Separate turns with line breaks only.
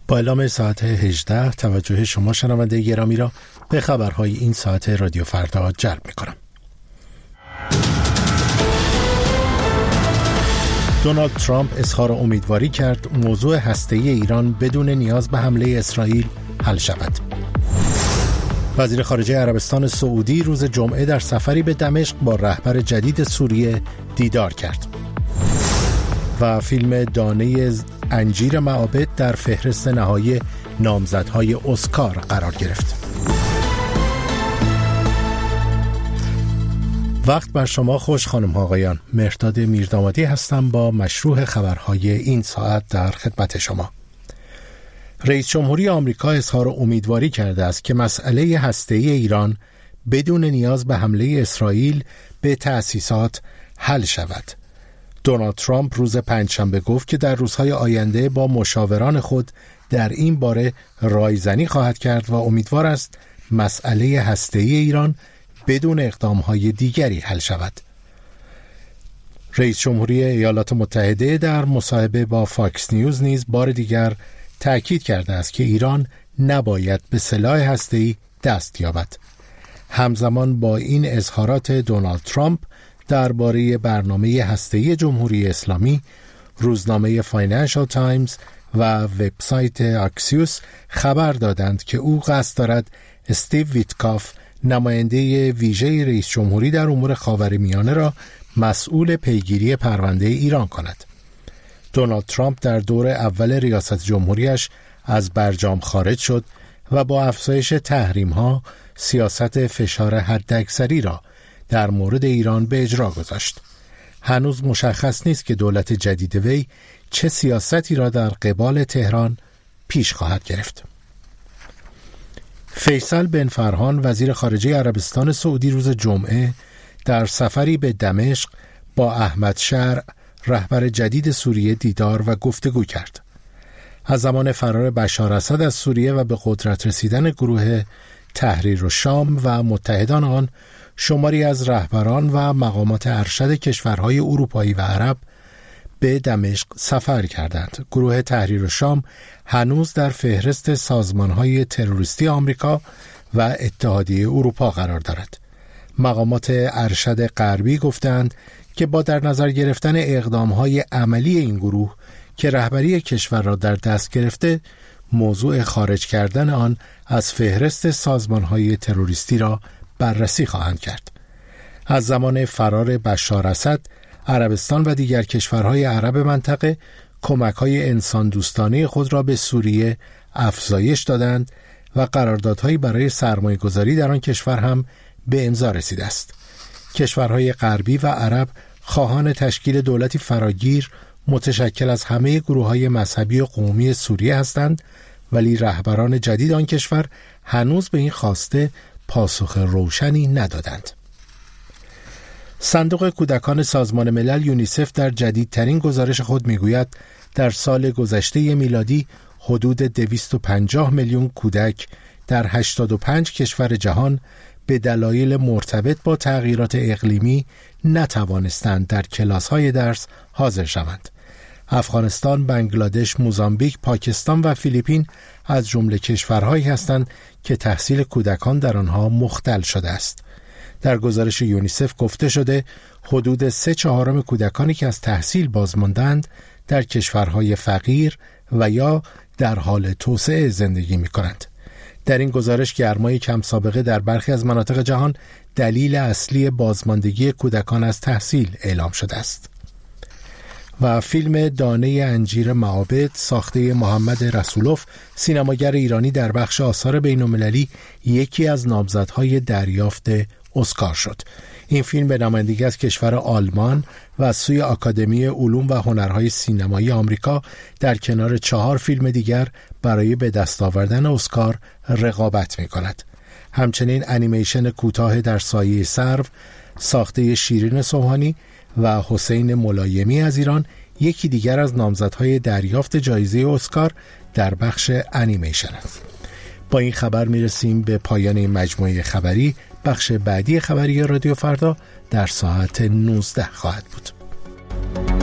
با اعلام ساعت 18 توجه شما شنونده گرامی را به خبرهای این ساعت رادیو فردا جلب می‌کنم. دونالد ترامپ اظهار امیدواری کرد موضوع هسته‌ای ایران بدون نیاز به حمله اسرائیل حل شود. وزیر خارجه عربستان سعودی روز جمعه در سفری به دمشق با رهبر جدید سوریه دیدار کرد. و فیلم دانه انجیر معابد در فهرست نهایی نامزدهای اسکار قرار گرفت. وقت بر شما خوش خانم ها آقایان، مهرداد میردامادی هستم با مشروح خبرهای این ساعت در خدمت شما. رئیس جمهوری آمریکا اظهار امیدواری کرده است که مسئله هسته‌ای ایران بدون نیاز به حمله اسرائیل به تأسیسات حل شود. دونالد ترامپ روز پنجشنبه گفت که در روزهای آینده با مشاوران خود در این باره رایزنی خواهد کرد و امیدوار است مسئله هسته‌ای ایران بدون اقدام‌های دیگری حل شود. رئیس جمهوری ایالات متحده در مصاحبه با فاکس نیوز نیز بار دیگر تأکید کرده است که ایران نباید به سلاح هسته‌ای دست یابد. همزمان با این اظهارات دونالد ترامپ درباره برنامه هسته‌ای جمهوری اسلامی، روزنامه فاینانشال تایمز و وبسایت اکسیوس خبر دادند که او قصد دارد استیو ویتکاف، نماینده ویژه رئیس جمهوری در امور خاورمیانه را مسئول پیگیری پرونده ایران کند. دونالد ترامپ در دور اول ریاست جمهوریش از برجام خارج شد و با افزایش تحریم‌ها سیاست فشار حداکثری را در مورد ایران به اجرا گذاشت. هنوز مشخص نیست که دولت جدید وی چه سیاستی را در قبال تهران پیش خواهد گرفت. فیصل بن فرهان وزیر خارجه عربستان سعودی روز جمعه در سفری به دمشق با احمد شرع رهبر جدید سوریه دیدار و گفتگو کرد. از زمان فرار بشار اسد از سوریه و به قدرت رسیدن گروه تحریر الشام و متحدان آن، شماری از رهبران و مقامات ارشد کشورهای اروپایی و عرب به دمشق سفر کردند. گروه تحریر الشام هنوز در فهرست سازمانهای تروریستی آمریکا و اتحادیه اروپا قرار دارد. مقامات ارشد غربی گفتند که با در نظر گرفتن اقدامهای عملی این گروه که رهبری کشور را در دست گرفته، موضوع خارج کردن آن از فهرست سازمانهای تروریستی را بررسی خواهند کرد. از زمان فرار بشار اسد، عربستان و دیگر کشورهای عرب منطقه کمک‌های انسان دوستانه خود را به سوریه افزایش دادند و قراردادهایی برای سرمایه‌گذاری در آن کشور هم به امضا رسیده است. کشورهای غربی و عرب خواهان تشکیل دولتی فراگیر متشکل از همه گروه‌های مذهبی و قومی سوریه هستند، ولی رهبران جدید آن کشور هنوز به این خواسته پاسخ روشنی ندادند. صندوق کودکان سازمان ملل یونیسف در جدیدترین گزارش خود میگوید در سال گذشته میلادی حدود 250 میلیون کودک در 85 کشور جهان به دلایل مرتبط با تغییرات اقلیمی نتوانستند در کلاس‌های درس حاضر شوند. افغانستان، بنگلادش، موزامبیک، پاکستان و فیلیپین از جمله کشورهایی هستند که تحصیل کودکان در آنها مختل شده است. در گزارش یونیسف گفته شده حدود 3/4 کودکانی که از تحصیل بازماندند در کشورهای فقیر و یا در حال توسعه زندگی می کنند. در این گزارش گرمای کم سابقه در برخی از مناطق جهان دلیل اصلی بازماندگی کودکان از تحصیل اعلام شده است. و فیلم دانه انجیر معابد ساخته محمد رسولوف، سینماگر ایرانی، در بخش آثار بین‌المللی یکی از نامزدهای دریافت اسکار شد. این فیلم به نمایندگی از کشور آلمان و از سوی آکادمی علوم و هنرهای سینمایی آمریکا در کنار 4 فیلم دیگر برای به دست آوردن اسکار رقابت می‌کند. همچنین انیمیشن کوتاه در سایه سرو ساخته شیرین سوهانی و حسین ملایمی از ایران یکی دیگر از نامزدهای دریافت جایزه اسکار در بخش انیمیشن است. با این خبر میرسیم به پایان این مجموعه خبری. بخش بعدی خبری رادیو فردا در ساعت 19 خواهد بود.